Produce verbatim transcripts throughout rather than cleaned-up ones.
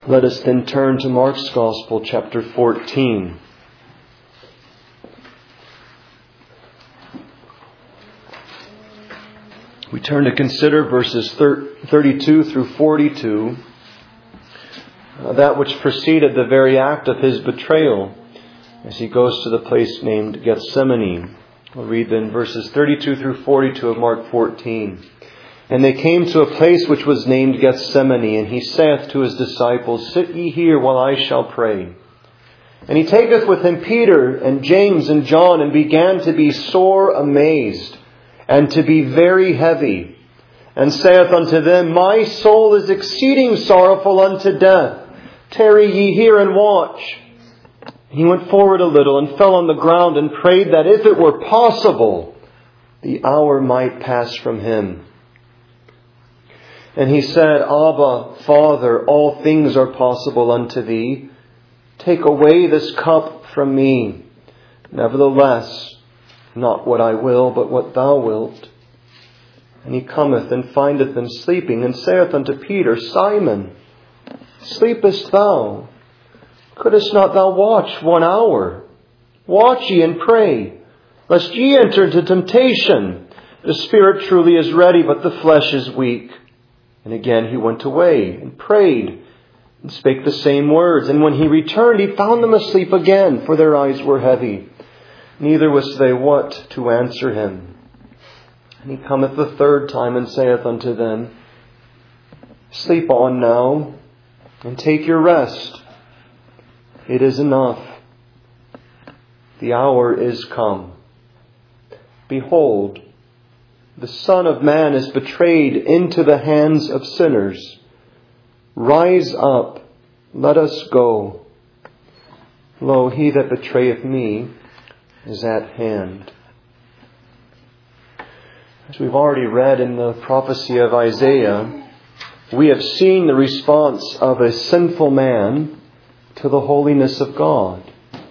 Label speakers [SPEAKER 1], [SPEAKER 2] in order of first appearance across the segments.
[SPEAKER 1] Let us then turn to Mark's Gospel, chapter fourteen. We turn to consider verses thirty-two through forty-two, uh, that which preceded the very act of his betrayal as he goes to the place named Gethsemane. We'll read then verses thirty-two through forty-two of Mark fourteen. And they came to a place which was named Gethsemane, and he saith to his disciples, Sit ye here while I shall pray. And he taketh with him Peter and James and John, and began to be sore amazed, and to be very heavy, and saith unto them, My soul is exceeding sorrowful unto death. Tarry ye here and watch. And he went forward a little, and fell on the ground, and prayed that if it were possible, the hour might pass from him. And he said, Abba, Father, all things are possible unto thee. Take away this cup from me. Nevertheless, not what I will, but what thou wilt. And he cometh and findeth them sleeping, and saith unto Peter, Simon, sleepest thou? Couldest not thou watch one hour? Watch ye and pray, lest ye enter into temptation. The spirit truly is ready, but the flesh is weak. And again he went away and prayed and spake the same words. And when he returned, he found them asleep again, for their eyes were heavy. Neither wist they what to answer him. And he cometh the third time and saith unto them, Sleep on now, and take your rest. It is enough. The hour is come. Behold, the Son of Man is betrayed into the hands of sinners. Rise up, let us go. Lo, he that betrayeth me is at hand. As we've already read in the prophecy of Isaiah, we have seen the response of a sinful man to the holiness of God.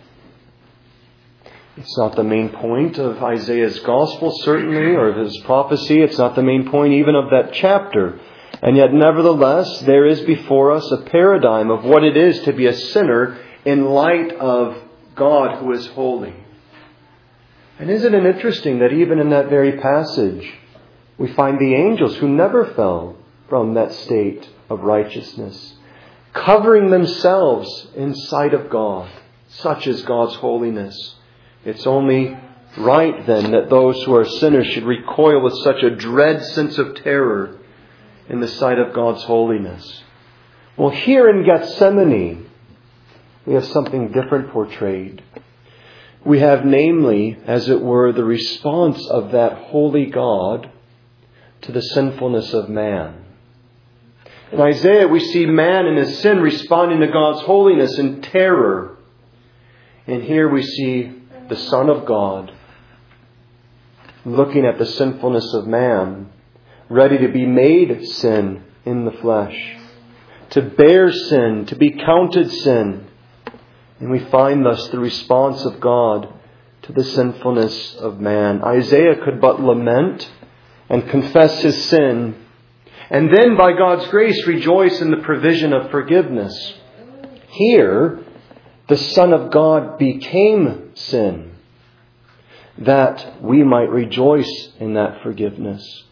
[SPEAKER 1] It's not the main point of Isaiah's gospel, certainly, or of his prophecy. It's not the main point even of that chapter. And yet, nevertheless, there is before us a paradigm of what it is to be a sinner in light of God who is holy. And isn't it interesting that even in that very passage, we find the angels who never fell from that state of righteousness, covering themselves in sight of God. Such is God's holiness. It's only right then that those who are sinners should recoil with such a dread sense of terror in the sight of God's holiness. Well, here in Gethsemane, we have something different portrayed. We have, namely, as it were, the response of that holy God to the sinfulness of man. In Isaiah, we see man in his sin responding to God's holiness in terror. And here we see the Son of God looking at the sinfulness of man, ready to be made sin in the flesh, to bear sin, to be counted sin. And we find thus the response of God to the sinfulness of man. Isaiah could but lament and confess his sin, and then by God's grace rejoice in the provision of forgiveness. Here, the Son of God became sin, that we might rejoice in that forgiveness.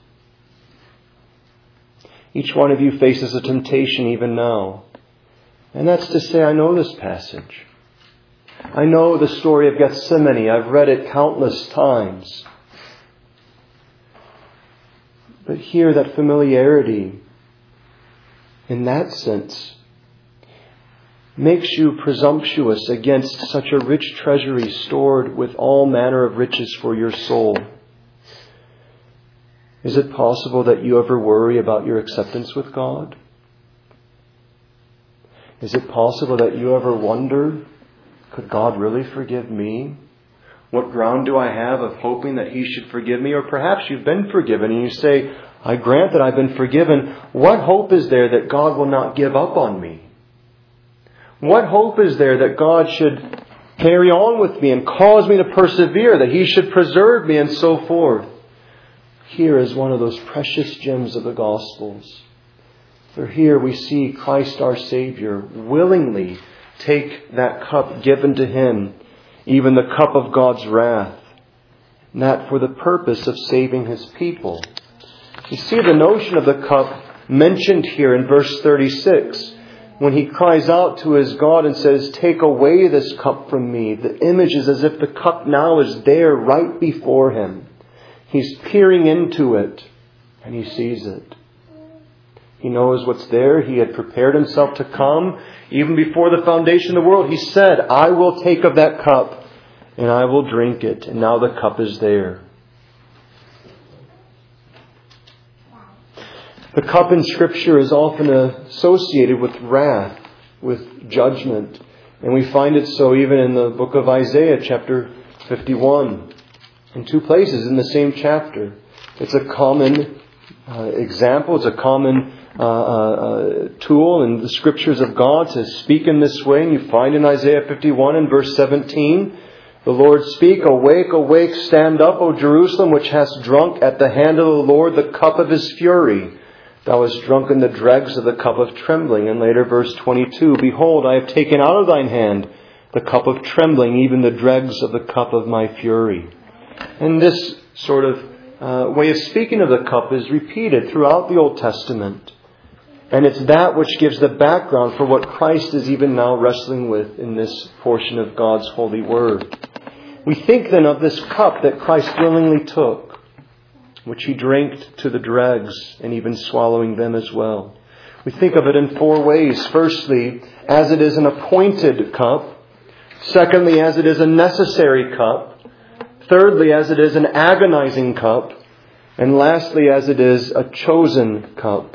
[SPEAKER 1] Each one of you faces a temptation even now. And that's to say, I know this passage. I know the story of Gethsemane. I've read it countless times. But here, that familiarity, in that sense, makes you presumptuous against such a rich treasury stored with all manner of riches for your soul. Is it possible that you ever worry about your acceptance with God? Is it possible that you ever wonder, could God really forgive me? What ground do I have of hoping that He should forgive me? Or perhaps you've been forgiven and you say, I grant that I've been forgiven. What hope is there that God will not give up on me? What hope is there that God should carry on with me and cause me to persevere, that He should preserve me and so forth? Here is one of those precious gems of the Gospels. For here we see Christ our Savior willingly take that cup given to Him, even the cup of God's wrath, and that for the purpose of saving His people. You see the notion of the cup mentioned here in verse thirty-six, when He cries out to His God and says, "Take away this cup from me." The image is as if the cup now is there right before Him. He's peering into it and He sees it. He knows what's there. He had prepared Himself to come. Even before the foundation of the world, He said, "I will take of that cup and I will drink it." And now the cup is there. The cup in Scripture is often associated with wrath, with judgment. And we find it so even in the book of Isaiah, chapter fifty-one. In two places in the same chapter. It's a common uh, example. It's a common uh, uh, tool in the Scriptures of God to speak in this way. And you find in Isaiah fifty-one and verse seventeen, the Lord speak, "Awake, awake, stand up, O Jerusalem, which hast drunk at the hand of the Lord the cup of His fury. Thou hast drunken the dregs of the cup of trembling." And later verse twenty-two, "Behold, I have taken out of thine hand the cup of trembling, even the dregs of the cup of my fury." And this sort of uh, way of speaking of the cup is repeated throughout the Old Testament. And it's that which gives the background for what Christ is even now wrestling with in this portion of God's holy word. We think then of this cup that Christ willingly took, which He drank to the dregs and even swallowing them as well. We think of it in four ways. Firstly, as it is an appointed cup. Secondly, as it is a necessary cup. Thirdly, as it is an agonizing cup. And lastly, as it is a chosen cup.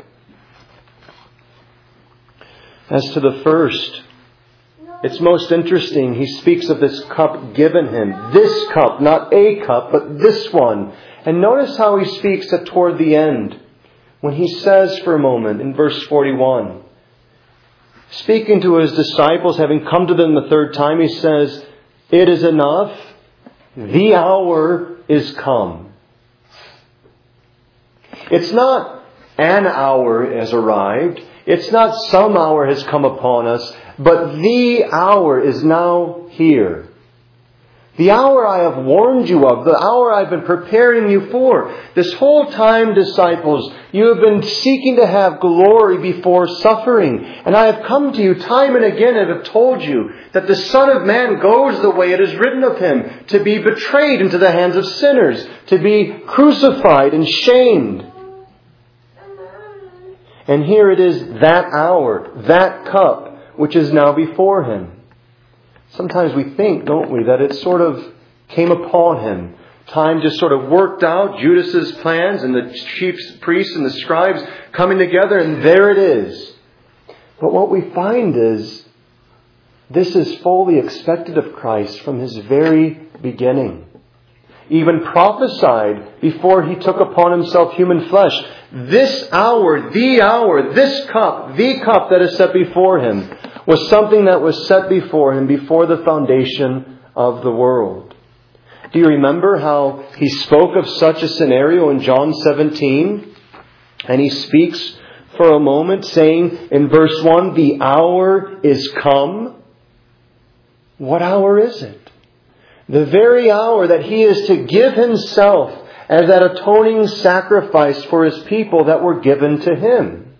[SPEAKER 1] As to the first, it's most interesting. He speaks of this cup given Him. This cup, not a cup, but this one. And notice how He speaks at toward the end. When He says for a moment in verse forty-one, speaking to His disciples, having come to them the third time, He says, "It is enough. The hour is come." It's not an hour has arrived. It's not some hour has come upon us. But the hour is now here. The hour I have warned you of. The hour I've been preparing you for. This whole time, disciples, you have been seeking to have glory before suffering. And I have come to you time and again and have told you that the Son of Man goes the way it is written of Him, to be betrayed into the hands of sinners, to be crucified and shamed. And here it is, that hour, that cup, which is now before Him. Sometimes we think, don't we, that it sort of came upon Him. Time just sort of worked out Judas's plans and the chief priests and the scribes coming together, and there it is. But what we find is, this is fully expected of Christ from His very beginning. Even prophesied before He took upon Himself human flesh. This hour, the hour, this cup, the cup that is set before Him, was something that was set before Him before the foundation of the world. Do you remember how He spoke of such a scenario in John seventeen? And He speaks for a moment saying in verse one, "The hour is come." What hour is it? The very hour that He is to give Himself as that atoning sacrifice for His people that were given to Him.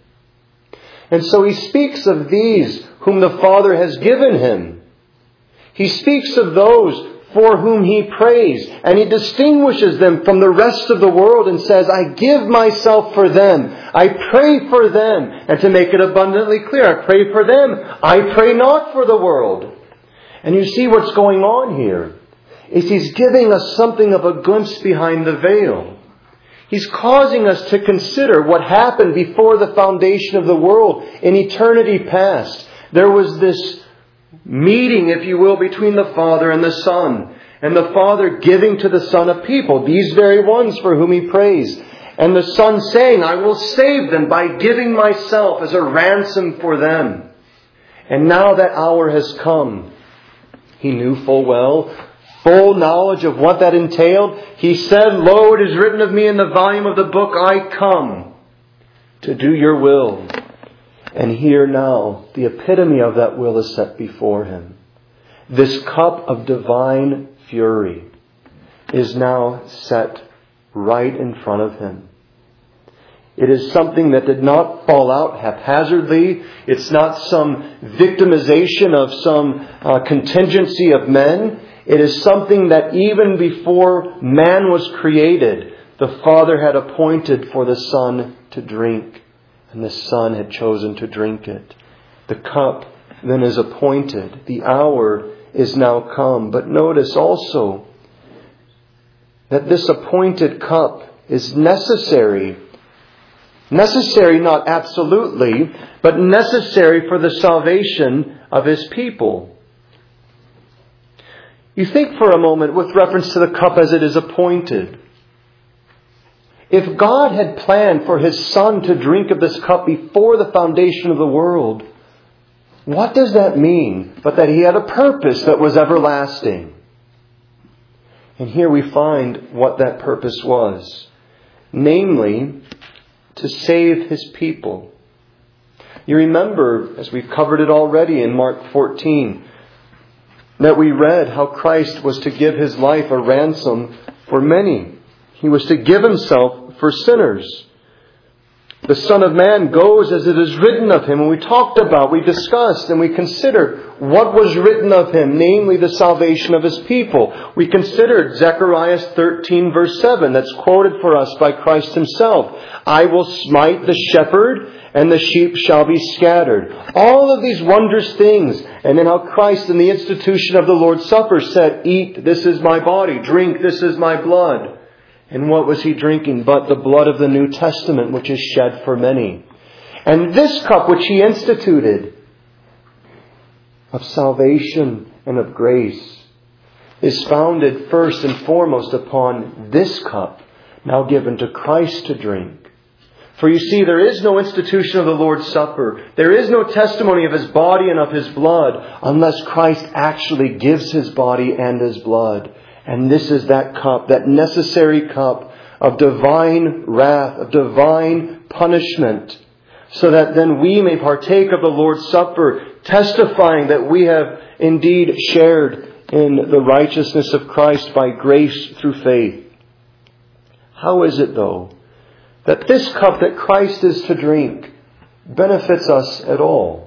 [SPEAKER 1] And so He speaks of these whom the Father has given Him. He speaks of those for whom He prays, and He distinguishes them from the rest of the world and says, "I give myself for them. I pray for them." And to make it abundantly clear, I pray for them. I pray not for the world. And you see what's going on here is He's giving us something of a glimpse behind the veil. He's causing us to consider what happened before the foundation of the world in eternity past. There was this meeting, if you will, between the Father and the Son. And the Father giving to the Son a people, these very ones for whom He prays. And the Son saying, "I will save them by giving myself as a ransom for them." And now that hour has come. He knew full well, full knowledge of what that entailed. He said, "Lo, it is written of me in the volume of the book, I come to do your will, And here now, the epitome of that will is set before him. This cup of divine fury is now set right in front of him. It is something that did not fall out haphazardly. It's not some victimization of some uh, contingency of men. It is something that even before man was created, the Father had appointed for the Son to drink. And the Son had chosen to drink it. The cup then is appointed. The hour is now come. But notice also that this appointed cup is necessary. Necessary not absolutely, but necessary for the salvation of His people. You think for a moment with reference to the cup as it is appointed. If God had planned for His Son to drink of this cup before the foundation of the world, what does that mean? But that He had a purpose that was everlasting. And here we find what that purpose was. Namely, to save His people. You remember, as we've covered it already in Mark fourteen, that we read how Christ was to give His life a ransom for many. He was to give Himself for sinners. The Son of Man goes as it is written of Him. And we talked about, we discussed, and we considered what was written of Him, namely the salvation of His people. We considered Zechariah thirteen verse seven, that's quoted for us by Christ Himself. I will smite the shepherd, and the sheep shall be scattered. All of these wondrous things. And then how Christ in the institution of the Lord's Supper said, eat, this is my body. Drink, this is my blood. And what was He drinking but the blood of the New Testament, which is shed for many? And this cup which He instituted of salvation and of grace is founded first and foremost upon this cup now given to Christ to drink. For you see, there is no institution of the Lord's Supper. There is no testimony of His body and of His blood unless Christ actually gives His body and His blood. And this is that cup, that necessary cup of divine wrath, of divine punishment, so that then we may partake of the Lord's Supper, testifying that we have indeed shared in the righteousness of Christ by grace through faith. How is it, though, that this cup that Christ is to drink benefits us at all?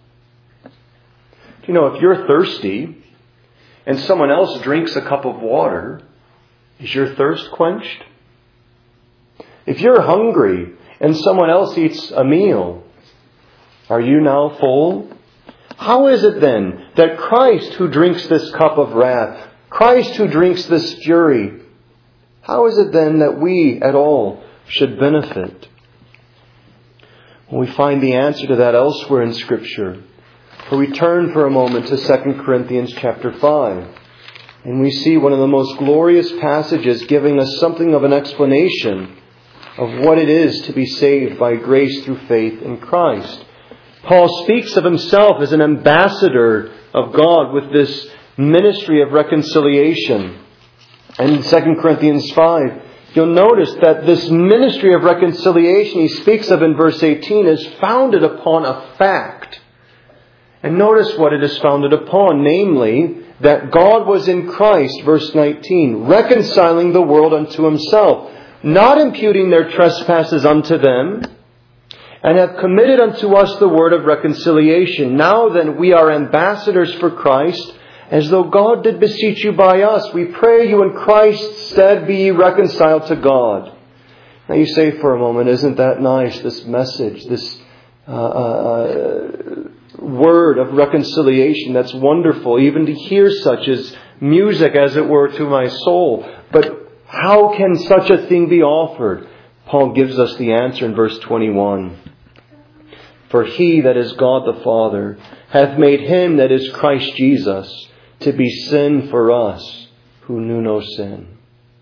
[SPEAKER 1] You know, if you're thirsty and someone else drinks a cup of water, is your thirst quenched? If you're hungry and someone else eats a meal, are you now full? How is it then that Christ who drinks this cup of wrath, Christ who drinks this fury, how is it then that we at all should benefit? Well, we find the answer to that elsewhere in Scripture. For we turn for a moment to Second Corinthians chapter five. And we see one of the most glorious passages giving us something of an explanation of what it is to be saved by grace through faith in Christ. Paul speaks of himself as an ambassador of God with this ministry of reconciliation. And in Second Corinthians five, you'll notice that this ministry of reconciliation he speaks of in verse eighteen is founded upon a fact. And notice what it is founded upon, namely, that God was in Christ, verse nineteen, reconciling the world unto Himself, not imputing their trespasses unto them, and have committed unto us the word of reconciliation. Now then, we are ambassadors for Christ, as though God did beseech you by us. We pray you in Christ's stead be ye reconciled to God. Now you say for a moment, isn't that nice, this message, this uh, uh, word of reconciliation? That's wonderful, even to hear such as music, as it were, to my soul. But how can such a thing be offered? Paul gives us the answer in verse twenty-one. For He, that is God the Father, hath made Him that is Christ Jesus to be sin for us who knew no sin.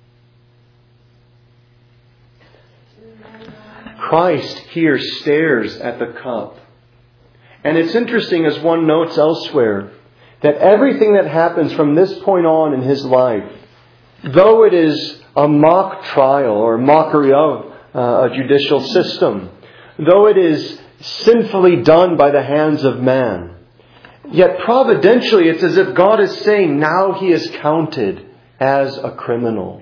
[SPEAKER 1] Christ here stares at the cup. And it's interesting, as one notes elsewhere, that everything that happens from this point on in His life, though it is a mock trial or mockery of uh, a judicial system, though it is sinfully done by the hands of man. Yet providentially, it's as if God is saying, now he is counted as a criminal.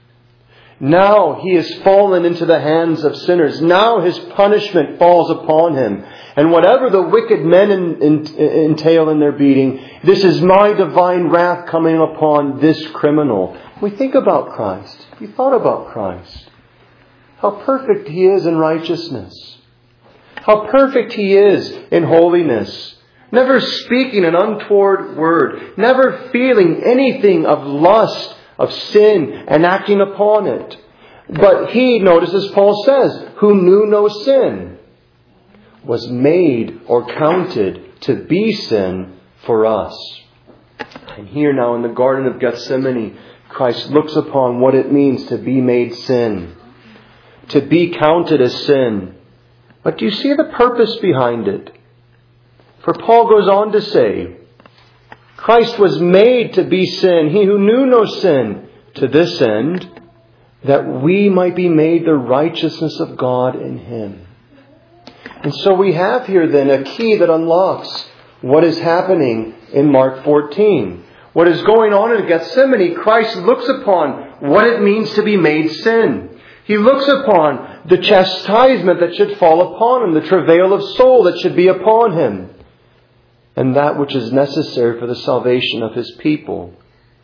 [SPEAKER 1] Now he has fallen into the hands of sinners. Now his punishment falls upon him. And whatever the wicked men in, in, entail in their beating, this is my divine wrath coming upon this criminal. We think about Christ. You thought about Christ. How perfect he is in righteousness. How perfect he is in holiness. Never speaking an untoward word. Never feeling anything of lust, of sin, and acting upon it. But he, notice as Paul says, who knew no sin, was made or counted to be sin for us. And here now in the Garden of Gethsemane, Christ looks upon what it means to be made sin. To be counted as sin. But do you see the purpose behind it? For Paul goes on to say, Christ was made to be sin, he who knew no sin, to this end, that we might be made the righteousness of God in him. And so we have here then a key that unlocks what is happening in Mark fourteen. What is going on in Gethsemane, Christ looks upon what it means to be made sin. He looks upon the chastisement that should fall upon him, the travail of soul that should be upon him, and that which is necessary for the salvation of his people.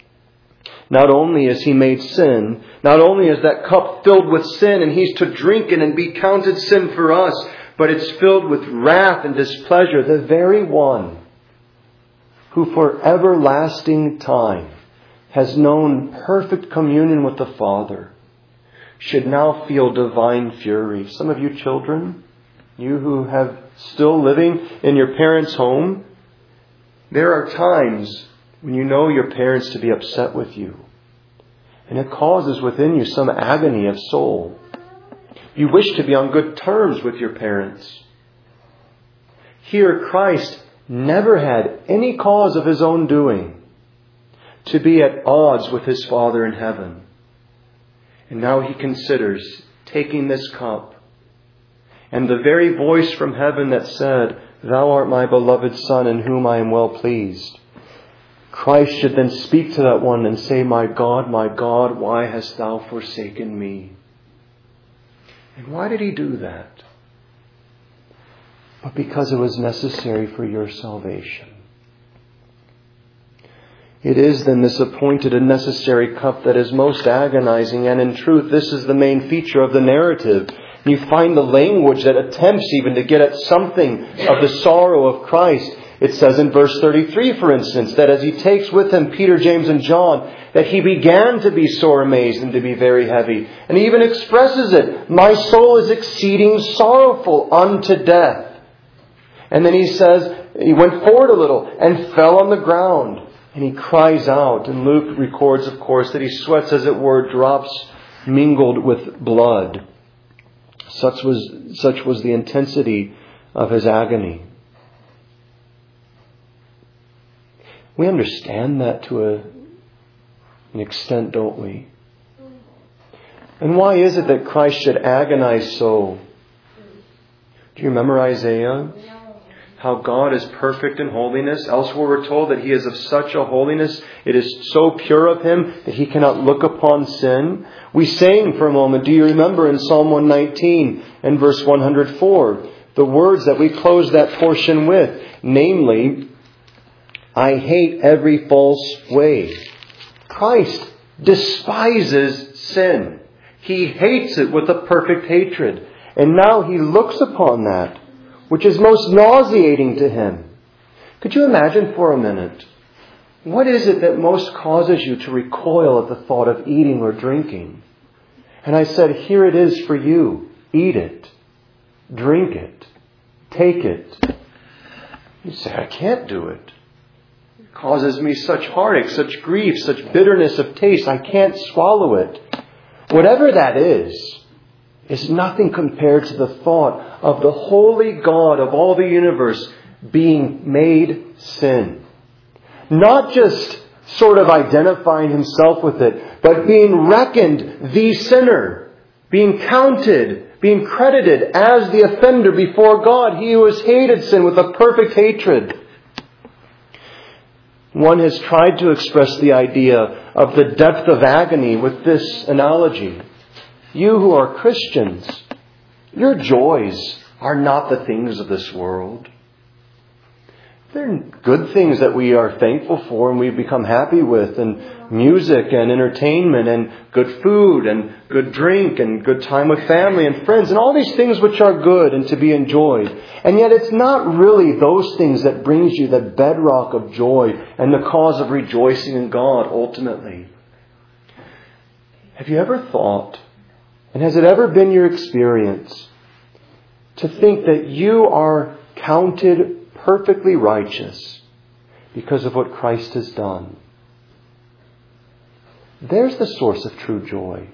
[SPEAKER 1] Not only is he made sin, not only is that cup filled with sin and he's to drink it and be counted sin for us, but it's filled with wrath and displeasure. The very one who for everlasting time has known perfect communion with the Father should now feel divine fury. Some of you children, you who have still living in your parents' home, there are times when you know your parents to be upset with you. And it causes within you some agony of soul. You wish to be on good terms with your parents. Here Christ never had any cause of his own doing to be at odds with his Father in heaven. And now he considers taking this cup. And the very voice from heaven that said, "Thou art my beloved Son, in whom I am well pleased." Christ should then speak to that one and say, "My God, my God, why hast thou forsaken me?" And why did he do that? But because it was necessary for your salvation. It is then this appointed and necessary cup that is most agonizing, and in truth this is the main feature of the narrative. You find the language that attempts even to get at something of the sorrow of Christ. It says in verse thirty-three, for instance, that as he takes with him Peter, James, and John, that he began to be sore amazed and to be very heavy. And he even expresses it, "My soul is exceeding sorrowful unto death." And then he says, he went forward a little and fell on the ground. And he cries out. And Luke records, of course, that he sweats, as it were, drops mingled with blood. Such was, such was the intensity of his agony. We understand that to a, an extent, don't we? And why is it that Christ should agonize so? Do you remember Isaiah? How God is perfect in holiness. Elsewhere we're told that he is of such a holiness, it is so pure of him that he cannot look upon sin. We sang for a moment, do you remember in Psalm one nineteen and verse one hundred four, the words that we close that portion with, namely, "I hate every false way." Christ despises sin. He hates it with a perfect hatred. And now he looks upon that which is most nauseating to him. Could you imagine for a minute, what is it that most causes you to recoil at the thought of eating or drinking? And I said, here it is for you. Eat it. Drink it. Take it. You say, I can't do it. It causes me such heartache, such grief, such bitterness of taste. I can't swallow it. Whatever that is, is nothing compared to the thought of the holy God of all the universe being made sin. Not just sort of identifying himself with it, but being reckoned the sinner, being counted being credited as the offender before God, he who has hated sin with a perfect hatred. One has tried to express the idea of the depth of agony with this analogy. You who are Christians, your joys are not the things of this world. They're good things that we are thankful for and we become happy with, and music and entertainment and good food and good drink and good time with family and friends and all these things which are good and to be enjoyed. And yet it's not really those things that brings you the bedrock of joy and the cause of rejoicing in God ultimately. Have you ever thought, and has it ever been your experience, to think that you are counted perfectly righteous because of what Christ has done? There's the source of true joy.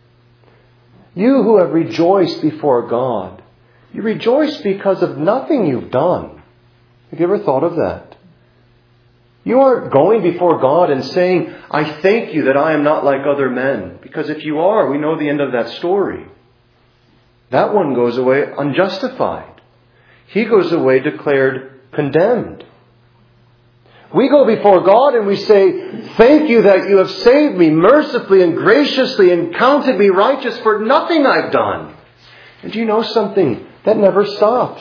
[SPEAKER 1] You who have rejoiced before God, you rejoice because of nothing you've done. Have you ever thought of that? You aren't going before God and saying, I thank you that I am not like other men. Because if you are, we know the end of that story. That one goes away unjustified. He goes away declared condemned. We go before God and we say, thank you that you have saved me mercifully and graciously and counted me righteous for nothing I've done. And do you know something? That never stops.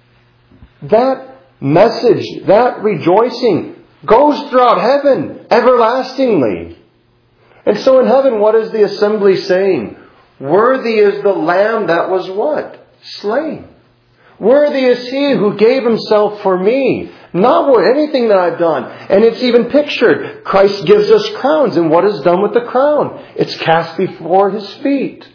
[SPEAKER 1] That message, that rejoicing goes throughout heaven everlastingly. And so in heaven, what is the assembly saying? Worthy is the Lamb that was what? Slain. Worthy is He who gave Himself for me. Not for anything that I've done. And it's even pictured. Christ gives us crowns. And what is done with the crown? It's cast before His feet.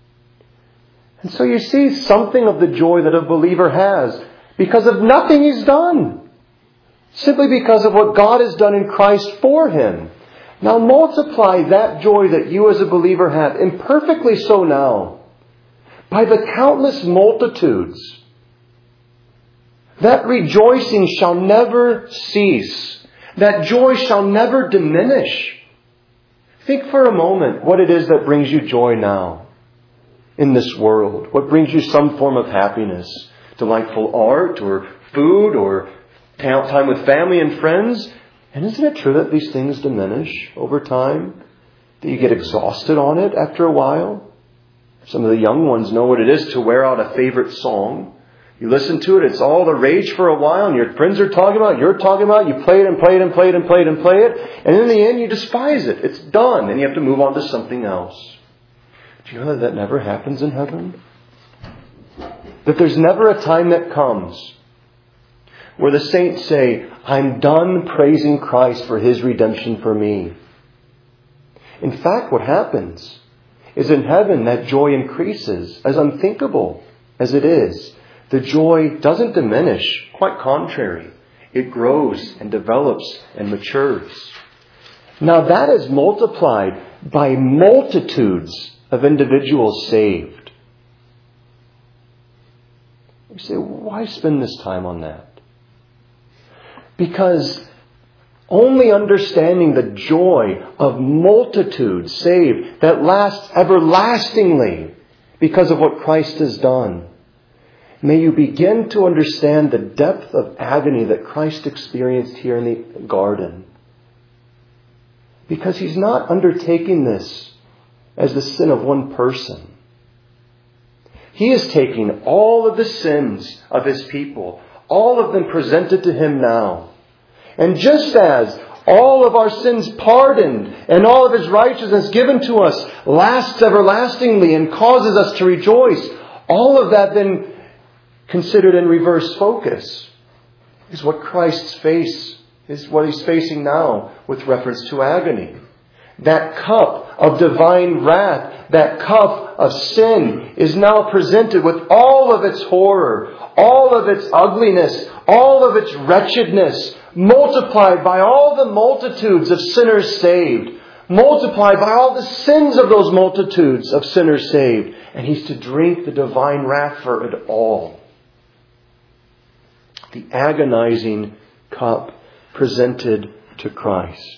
[SPEAKER 1] And so you see something of the joy that a believer has because of nothing he's done. Simply because of what God has done in Christ for him. Now multiply that joy that you as a believer have, imperfectly so now, by the countless multitudes. That rejoicing shall never cease. That joy shall never diminish. Think for a moment what it is that brings you joy now in this world. What brings you some form of happiness? Delightful art or food or time with family and friends. And isn't it true that these things diminish over time? That you get exhausted on it after a while? Some of the young ones know what it is to wear out a favorite song. You listen to it, it's all the rage for a while, and your friends are talking about it, you're talking about it, you play it and play it and play it and play it and play it, and in the end you despise it. It's done, and you have to move on to something else. Do you know that that never happens in heaven? That there's never a time that comes where the saints say, I'm done praising Christ for His redemption for me. In fact, what happens is in heaven that joy increases, as unthinkable as it is. The joy doesn't diminish, quite contrary. It grows and develops and matures. Now that is multiplied by multitudes of individuals saved. You say, why spend this time on that? Because only understanding the joy of multitudes saved that lasts everlastingly because of what Christ has done. May you begin to understand the depth of agony that Christ experienced here in the garden. Because He's not undertaking this as the sin of one person. He is taking all of the sins of His people, all of them presented to Him now. And just as all of our sins pardoned and all of His righteousness given to us lasts everlastingly and causes us to rejoice, all of that then considered in reverse focus is what Christ's face is, what He's facing now with reference to agony. That cup of divine wrath, that cup of sin is now presented with all of its horror, all of its ugliness, all of its wretchedness, multiplied by all the multitudes of sinners saved, multiplied by all the sins of those multitudes of sinners saved. And He's to drink the divine wrath for it all. The agonizing cup presented to Christ.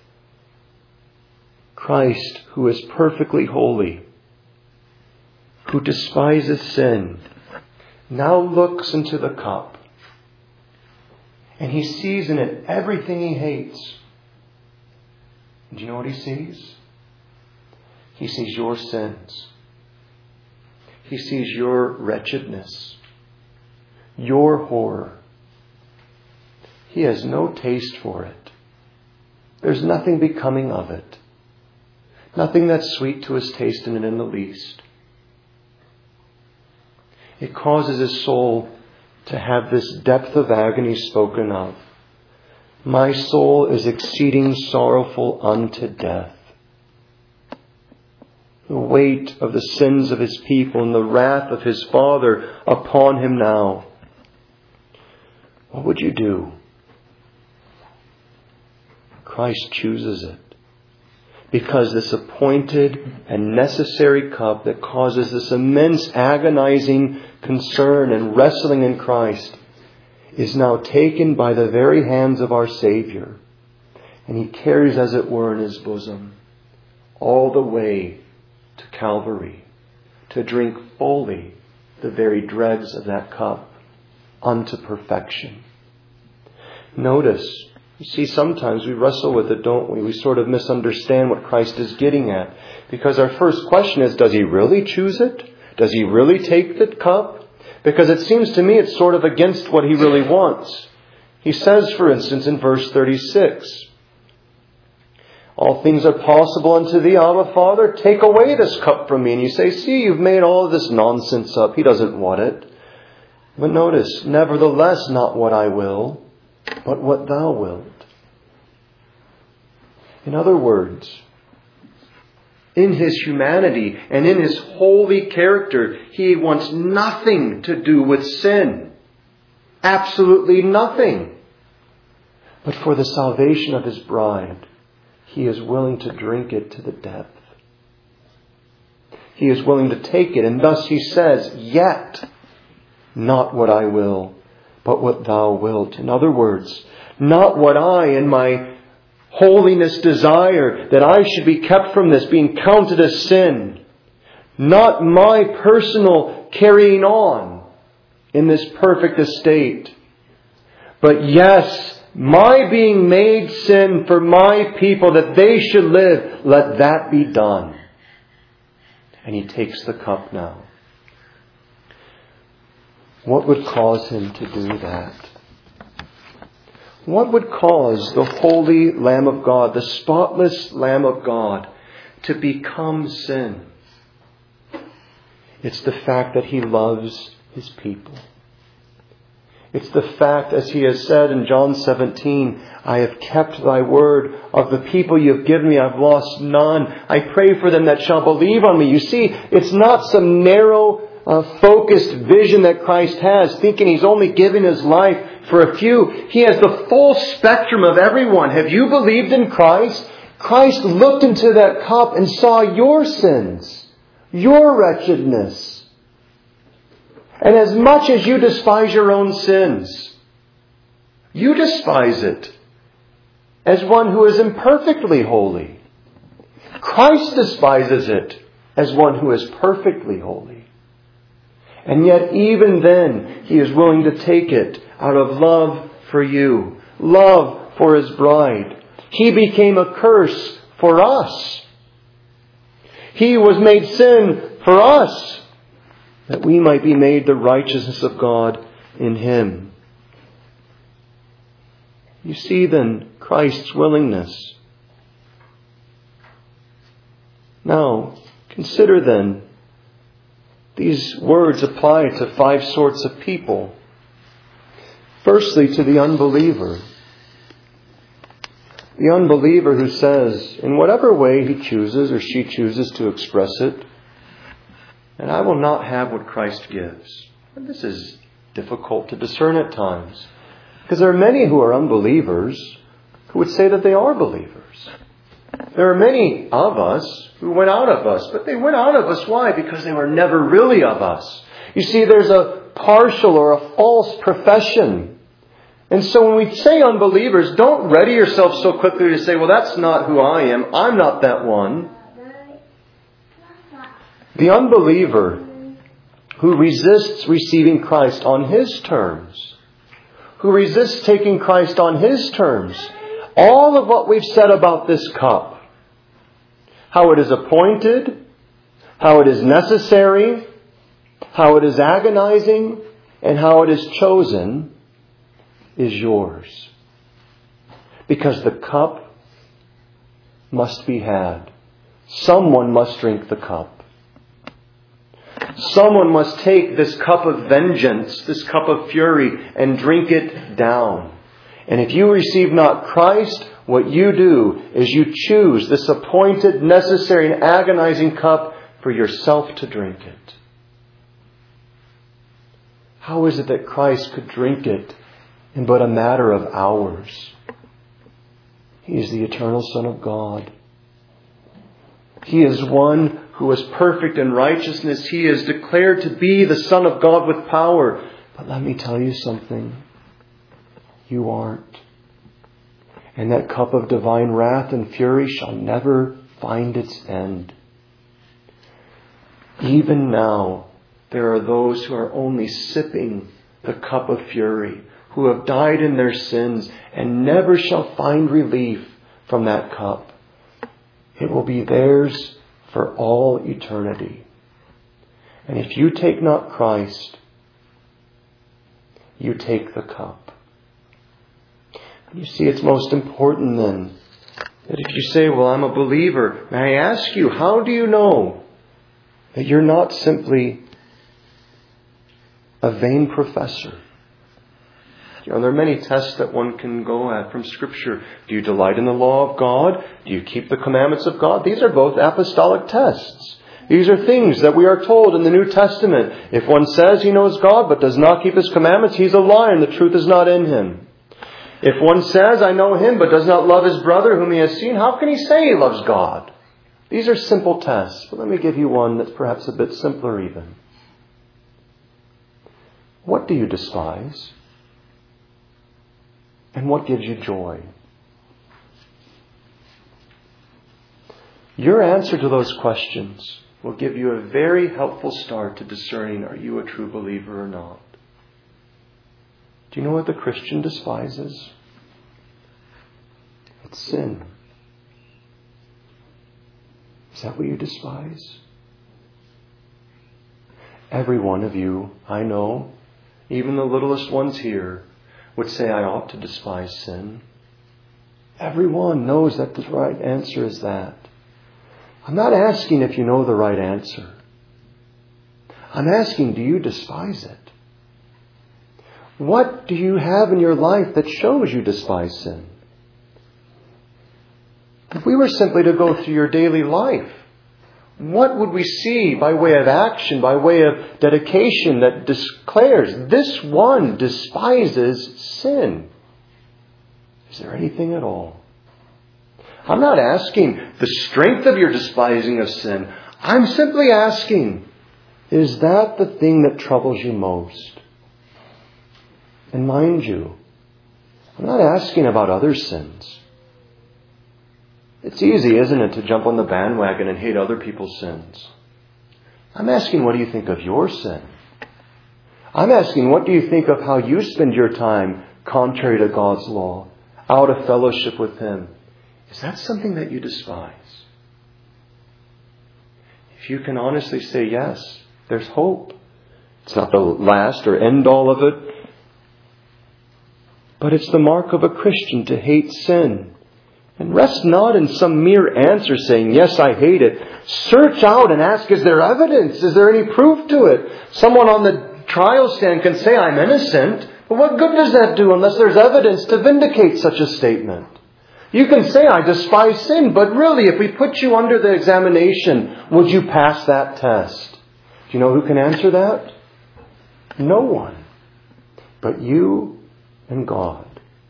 [SPEAKER 1] Christ, who is perfectly holy, who despises sin, now looks into the cup and he sees in it everything he hates. And do you know what he sees? He sees your sins. He sees your wretchedness, your horror. He has no taste for it. There's nothing becoming of it. Nothing that's sweet to his taste in it in the least. It causes his soul to have this depth of agony spoken of. My soul is exceeding sorrowful unto death. The weight of the sins of his people and the wrath of his Father upon him now. What would you do? Christ chooses it. Because this appointed and necessary cup that causes this immense agonizing concern and wrestling in Christ is now taken by the very hands of our Savior. And he carries, as it were, in his bosom all the way to Calvary to drink fully the very dregs of that cup unto perfection. Notice, you see, sometimes we wrestle with it, don't we? We sort of misunderstand what Christ is getting at. Because our first question is, does he really choose it? Does he really take the cup? Because it seems to me it's sort of against what he really wants. He says, for instance, in verse thirty-six, all things are possible unto thee, Abba Father. Take away this cup from me. And you say, see, you've made all of this nonsense up. He doesn't want it. But notice, nevertheless, not what I will, but what thou wilt. In other words, in his humanity and in his holy character, he wants nothing to do with sin. Absolutely nothing. But for the salvation of his bride, he is willing to drink it to the depth. He is willing to take it. And thus he says, yet not what I will, but what thou wilt. In other words, not what I in my holiness desire, that I should be kept from this, being counted as sin. Not my personal carrying on in this perfect estate. But yes, my being made sin for my people, that they should live, let that be done. And he takes the cup now. What would cause him to do that? What would cause the holy Lamb of God, the spotless Lamb of God, to become sin? It's the fact that he loves his people. It's the fact, as he has said in John seventeen, I have kept thy word. Of the people you have given me, I've lost none. I pray for them that shall believe on me. You see, it's not some narrow, uh, focused vision that Christ has, thinking he's only giving his life for a few. He has the full spectrum of everyone. Have you believed in Christ? Christ looked into that cup and saw your sins, your wretchedness. And as much as you despise your own sins, you despise it as one who is imperfectly holy. Christ despises it as one who is perfectly holy. And yet even then, he is willing to take it out of love for you, love for his bride. He became a curse for us. He was made sin for us, that we might be made the righteousness of God in him. You see then Christ's willingness. Now, consider then, these words apply to five sorts of people. Firstly, to the unbeliever. The unbeliever who says, in whatever way he chooses or she chooses to express it, and I will not have what Christ gives. And this is difficult to discern at times, because there are many who are unbelievers who would say that they are believers. There are many of us who went out of us, but they went out of us. Why? Because they were never really of us. You see, there's a partial or a false profession. And so when we say unbelievers, don't ready yourself so quickly to say, well, that's not who I am. I'm not that one. The unbeliever who resists receiving Christ on His terms, who resists taking Christ on His terms. All of what we've said about this cup, how it is appointed, how it is necessary, how it is agonizing, and how it is chosen, is yours. Because the cup must be had. Someone must drink the cup. Someone must take this cup of vengeance, this cup of fury, and drink it down. And if you receive not Christ, what you do is you choose this appointed, necessary, and agonizing cup for yourself to drink it. How is it that Christ could drink it in but a matter of hours? He is the eternal Son of God. He is one who is perfect in righteousness. He is declared to be the Son of God with power. But let me tell you something. You aren't. And that cup of divine wrath and fury shall never find its end. Even now, there are those who are only sipping the cup of fury, who have died in their sins and never shall find relief from that cup. It will be theirs for all eternity. And if you take not Christ, you take the cup. And you see, it's most important then that if you say, well, I'm a believer, may I ask you, how do you know that you're not simply a vain professor? You know, there are many tests that one can go at from Scripture. Do you delight in the law of God? Do you keep the commandments of God? These are both apostolic tests. These are things that we are told in the New Testament. If one says he knows God but does not keep His commandments, he's a liar and the truth is not in him. If one says, I know Him but does not love his brother whom he has seen, how can he say he loves God? These are simple tests. But let me give you one that's perhaps a bit simpler even. What do you despise? And what gives you joy? Your answer to those questions will give you a very helpful start to discerning, are you a true believer or not? Do you know what the Christian despises? It's sin. Is that what you despise? Every one of you, I know, even the littlest ones here, would say, I ought to despise sin. Everyone knows that the right answer is that. I'm not asking if you know the right answer. I'm asking, do you despise it? What do you have in your life that shows you despise sin? If we were simply to go through your daily life, what would we see by way of action, by way of dedication that declares this one despises sin? Is there anything at all? I'm not asking the strength of your despising of sin. I'm simply asking, is that the thing that troubles you most? And mind you, I'm not asking about other sins. It's easy, isn't it, to jump on the bandwagon and hate other people's sins. I'm asking, what do you think of your sin? I'm asking, what do you think of how you spend your time contrary to God's law, out of fellowship with Him? Is that something that you despise? If you can honestly say yes, there's hope. It's not the last or end all of it. But it's the mark of a Christian to hate sin. And rest not in some mere answer saying, yes, I hate it. Search out and ask, is there evidence? Is there any proof to it? Someone on the trial stand can say, I'm innocent. But what good does that do unless there's evidence to vindicate such a statement? You can say, I despise sin. But really, if we put you under the examination, would you pass that test? Do you know who can answer that? No one. But you and God.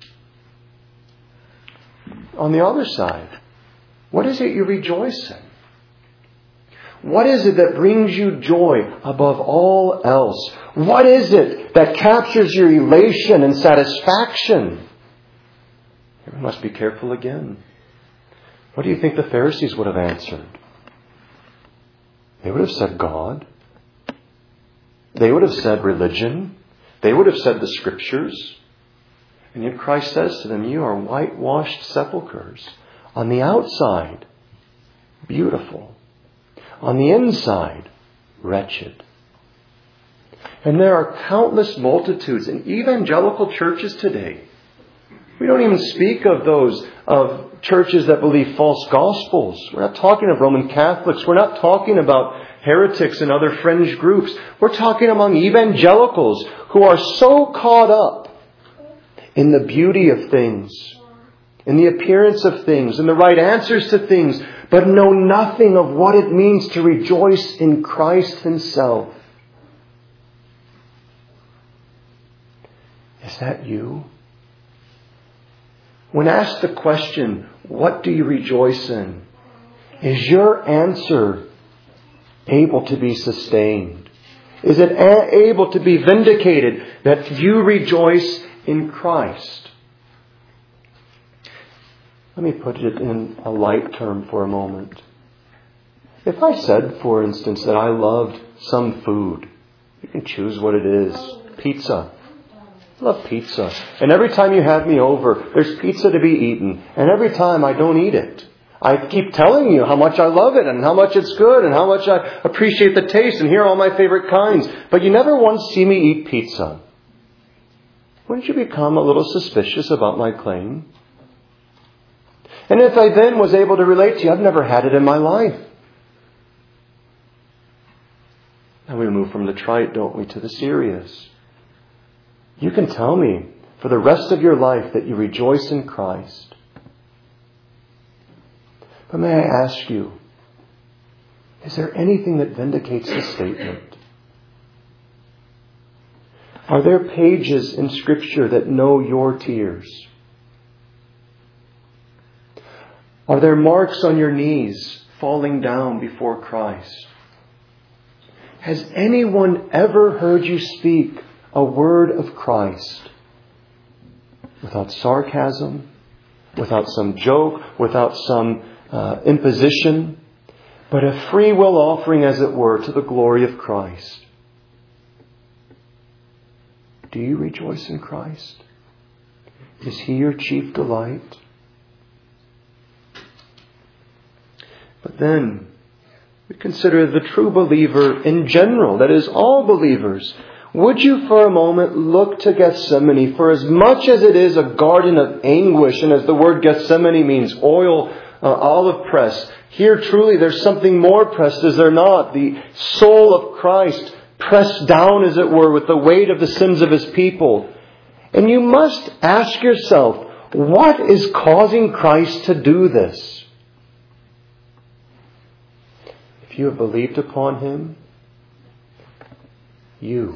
[SPEAKER 1] On the other side, what is it you rejoice in? What is it that brings you joy above all else? What is it that captures your elation and satisfaction? We must be careful again. What do you think the Pharisees would have answered? They would have said, God. They would have said religion. They would have said the Scriptures. And yet Christ says to them, you are whitewashed sepulchres. On the outside, beautiful. On the inside, wretched. And there are countless multitudes in evangelical churches today. We don't even speak of those of churches that believe false gospels. We're not talking of Roman Catholics. We're not talking about heretics and other fringe groups. We're talking among evangelicals who are so caught up in the beauty of things, in the appearance of things, in the right answers to things, but know nothing of what it means to rejoice in Christ Himself. Is that you? When asked the question, what do you rejoice in? Is your answer able to be sustained? Is it a- able to be vindicated that you rejoice in Christ? Let me put it in a light term for a moment. If I said, for instance, that I loved some food, you can choose what it is. Pizza. I love pizza. And every time you have me over, there's pizza to be eaten. And every time I don't eat it. I keep telling you how much I love it and how much it's good and how much I appreciate the taste and here are all my favorite kinds. But you never once see me eat pizza. Wouldn't you become a little suspicious about my claim? And if I then was able to relate to you, I've never had it in my life. Now we move from the trite, don't we, to the serious. You can tell me for the rest of your life that you rejoice in Christ. But may I ask you, is there anything that vindicates this statement? Are there pages in Scripture that know your tears? Are there marks on your knees falling down before Christ? Has anyone ever heard you speak a word of Christ without sarcasm, without some joke, without some uh, imposition, but a free will offering, as it were, to the glory of Christ? Do you rejoice in Christ? Is He your chief delight? But then we consider the true believer in general, that is, all believers. Would you for a moment look to Gethsemane, for as much as it is a garden of anguish, and as the word Gethsemane means oil, uh, olive press, here truly there's something more pressed, is there not? The soul of Christ pressed down, as it were, with the weight of the sins of His people. And you must ask yourself, what is causing Christ to do this? If you have believed upon Him, you.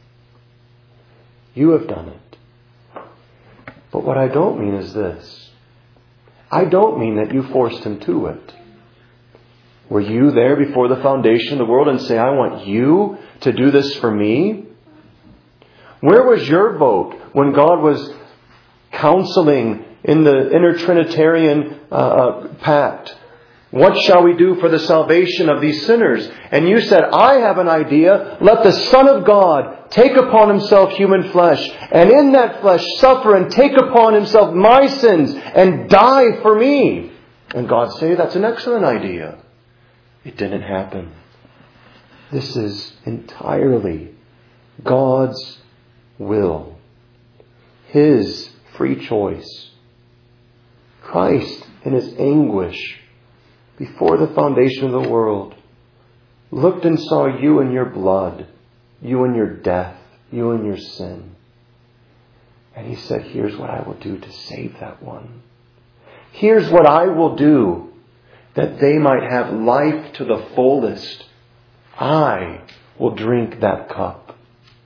[SPEAKER 1] You have done it. But what I don't mean is this. I don't mean that you forced Him to it. Were you there before the foundation of the world and say, I want you to do this for me? Where was your vote when God was counseling in the inner Trinitarian uh, pact? What shall we do for the salvation of these sinners? And you said, I have an idea. Let the Son of God take upon Himself human flesh, and in that flesh suffer and take upon Himself my sins and die for me. And God said, that's an excellent idea. It didn't happen. This is entirely God's will. His free choice. Christ in His anguish before the foundation of the world looked and saw you and your blood, you and your death, you and your sin. And He said, here's what I will do to save that one. Here's what I will do that they might have life to the fullest. I will drink that cup.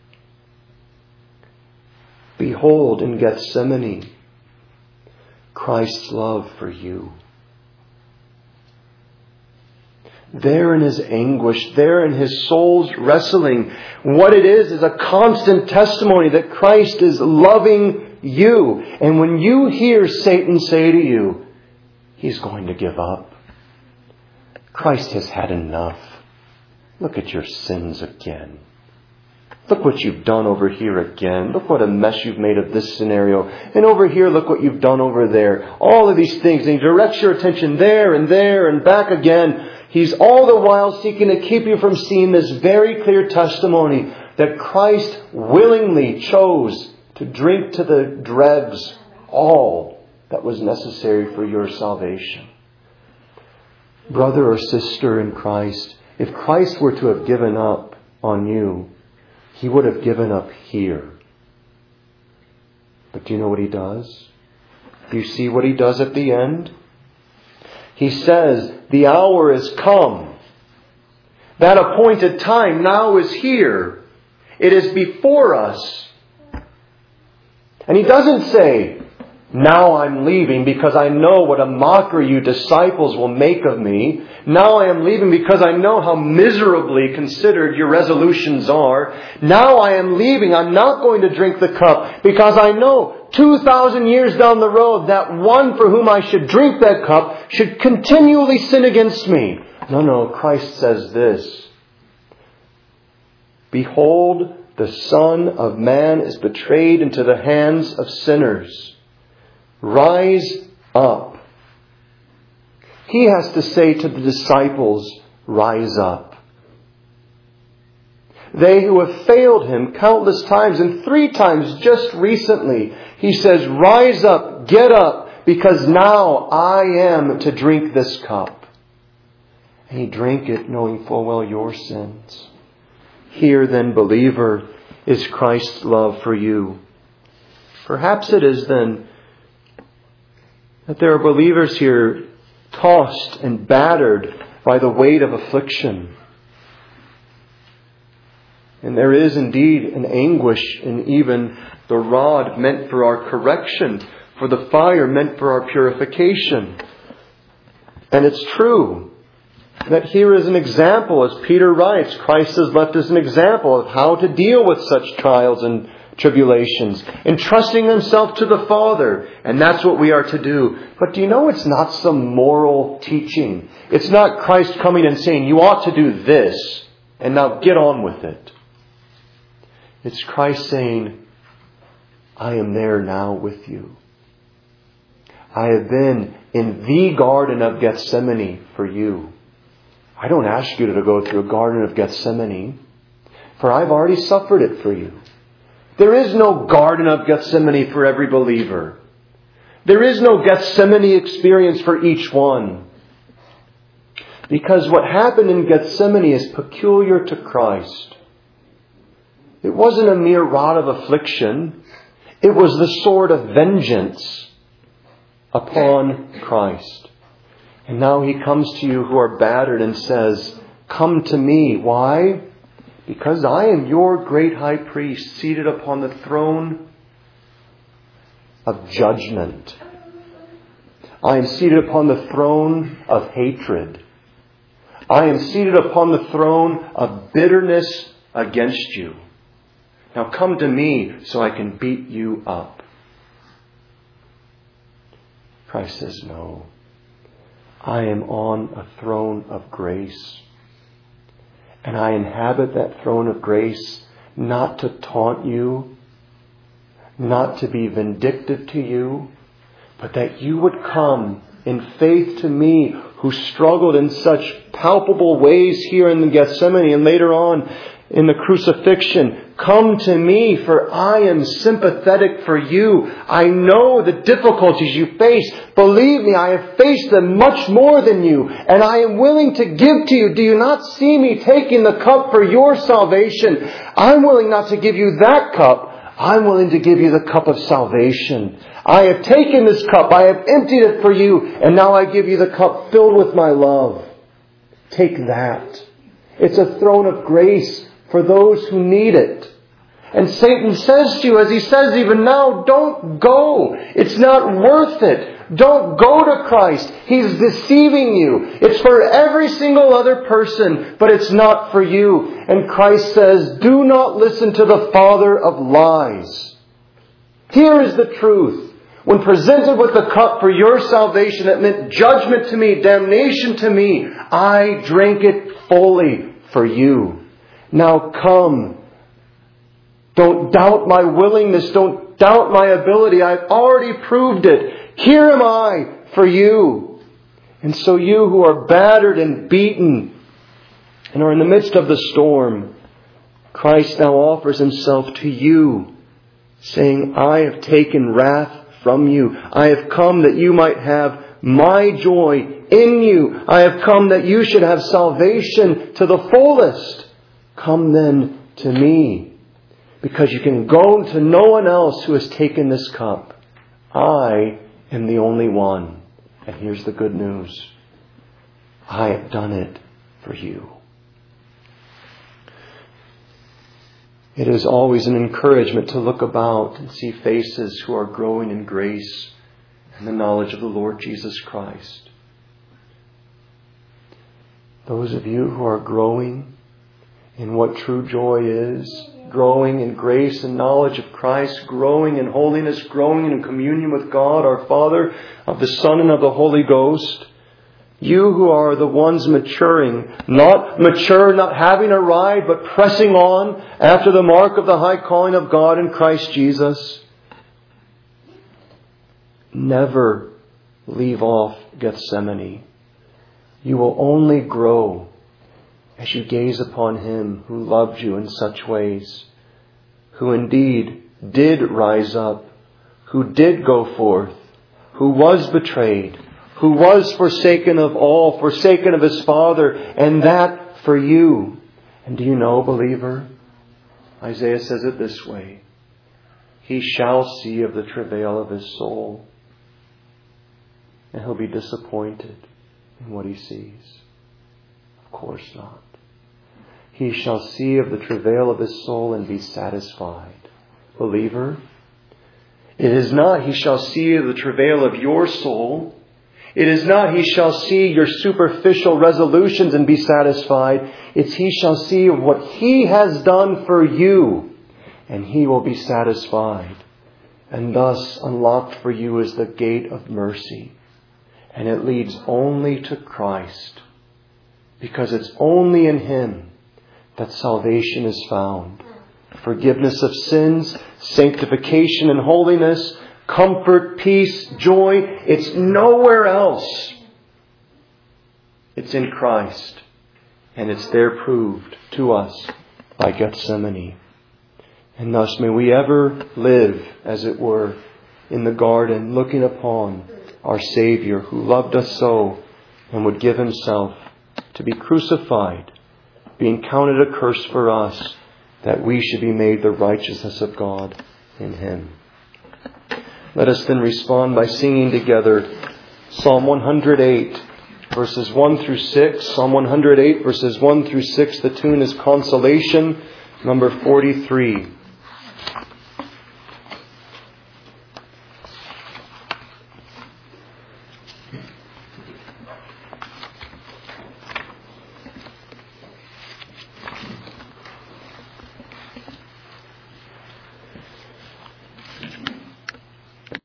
[SPEAKER 1] Behold in Gethsemane Christ's love for you. There in His anguish, there in His soul's wrestling, what it is is a constant testimony that Christ is loving you. And when you hear Satan say to you, he's going to give up, Christ has had enough. Look at your sins again. Look what you've done over here again. Look what a mess you've made of this scenario. And over here, look what you've done over there. All of these things. And He directs your attention there and there and back again. He's all the while seeking to keep you from seeing this very clear testimony that Christ willingly chose to drink to the dregs all that was necessary for your salvation. Brother or sister in Christ, if Christ were to have given up on you, He would have given up here. But do you know what He does? Do you see what He does at the end? He says, the hour is come. That appointed time now is here. It is before us. And He doesn't say, now I'm leaving because I know what a mockery you disciples will make of me. Now I am leaving because I know how miserably considered your resolutions are. Now I am leaving. I'm not going to drink the cup because I know two thousand years down the road that one for whom I should drink that cup should continually sin against me. No, no, Christ says this. Behold, the Son of Man is betrayed into the hands of sinners. Rise up. He has to say to the disciples, rise up. They who have failed Him countless times, and three times just recently, He says, rise up, get up, because now I am to drink this cup. And He drank it knowing full well your sins. Here then, believer, is Christ's love for you. Perhaps it is then that there are believers here tossed and battered by the weight of affliction. And there is indeed an anguish in even the rod meant for our correction, for the fire meant for our purification. And it's true that here is an example, as Peter writes, Christ has left us an example of how to deal with such trials and tribulations, entrusting Himself to the Father. And that's what we are to do. But do you know it's not some moral teaching? It's not Christ coming and saying, you ought to do this, and now get on with it. It's Christ saying, I am there now with you. I have been in the Garden of Gethsemane for you. I don't ask you to go through a Garden of Gethsemane, for I've already suffered it for you. There is no Garden of Gethsemane for every believer. There is no Gethsemane experience for each one. Because what happened in Gethsemane is peculiar to Christ. It wasn't a mere rod of affliction. It was the sword of vengeance upon Christ. And now He comes to you who are battered and says, come to me. Why? Because I am your great high priest seated upon the throne of judgment. I am seated upon the throne of hatred. I am seated upon the throne of bitterness against you. Now come to me so I can beat you up. Christ says, no. I am on a throne of grace. And I inhabit that throne of grace not to taunt you, not to be vindictive to you, but that you would come in faith to me who struggled in such palpable ways here in the Gethsemane and later on in the crucifixion. Come to me, for I am sympathetic for you. I know the difficulties you face. Believe me, I have faced them much more than you, and I am willing to give to you. Do you not see me taking the cup for your salvation? I'm willing not to give you that cup. I'm willing to give you the cup of salvation. I have taken this cup. I have emptied it for you, and now I give you the cup filled with my love. Take that. It's a throne of grace for those who need it. And Satan says to you, as he says even now, don't go. It's not worth it. Don't go to Christ. He's deceiving you. It's for every single other person, but it's not for you. And Christ says, do not listen to the father of lies. Here is the truth. When presented with the cup for your salvation, that meant judgment to me, damnation to me. I drank it fully for you. Now come Don't doubt my willingness. Don't doubt my ability. I've already proved it. Here am I for you. And so you who are battered and beaten and are in the midst of the storm, Christ now offers Himself to you, saying, I have taken wrath from you. I have come that you might have my joy in you. I have come that you should have salvation to the fullest. Come then to me, because you can go to no one else who has taken this cup. I am the only one. And here's the good news. I have done it for you. It is always an encouragement to look about and see faces who are growing in grace and the knowledge of the Lord Jesus Christ. Those of you who are growing in what true joy is, growing in grace and knowledge of Christ, growing in holiness, growing in communion with God, our Father, of the Son and of the Holy Ghost. You who are the ones maturing, not mature, not having arrived, but pressing on after the mark of the high calling of God in Christ Jesus. Never leave off Gethsemane. You will only grow as you gaze upon Him who loved you in such ways, who indeed did rise up, who did go forth, who was betrayed, who was forsaken of all, forsaken of His Father, and that for you. And do you know, believer, Isaiah says it this way, He shall see of the travail of His soul, and He'll be disappointed in what He sees. Of course not. He shall see of the travail of His soul and be satisfied. Believer, it is not He shall see of the travail of your soul. It is not He shall see your superficial resolutions and be satisfied. It's He shall see of what He has done for you, and He will be satisfied. And thus unlocked for you is the gate of mercy. And it leads only to Christ, because it's only in Him that salvation is found. Forgiveness of sins, sanctification and holiness, comfort, peace, joy. It's nowhere else. It's in Christ. And it's there proved to us by Gethsemane. And thus may we ever live, as it were, in the garden, looking upon our Savior who loved us so and would give Himself to be crucified, being counted a curse for us, that we should be made the righteousness of God in Him. Let us then respond by singing together Psalm one hundred eight, verses one through six. Psalm one hundred eight, verses one through six. The tune is Consolation, number forty-three.